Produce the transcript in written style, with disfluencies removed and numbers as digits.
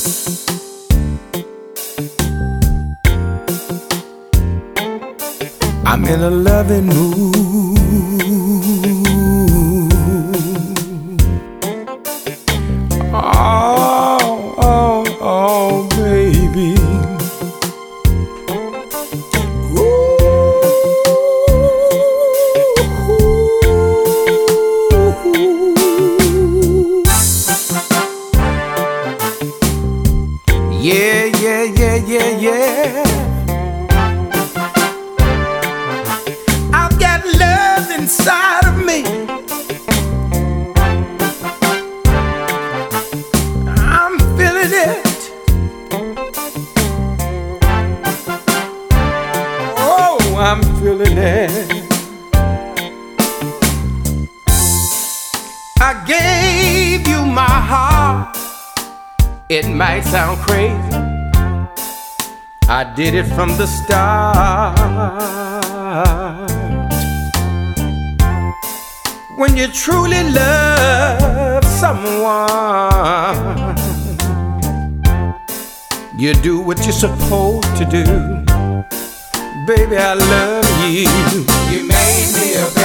I'm in a loving mood. Oh, oh, oh, baby. Yeah, yeah, yeah, yeah, yeah. I've got love inside of me. I'm feeling it. Oh, I'm feeling it. I gave you my heart. It might sound crazy, I did it from the start. When you truly love someone, you do what you're supposed to do. Baby, I love you. You made me a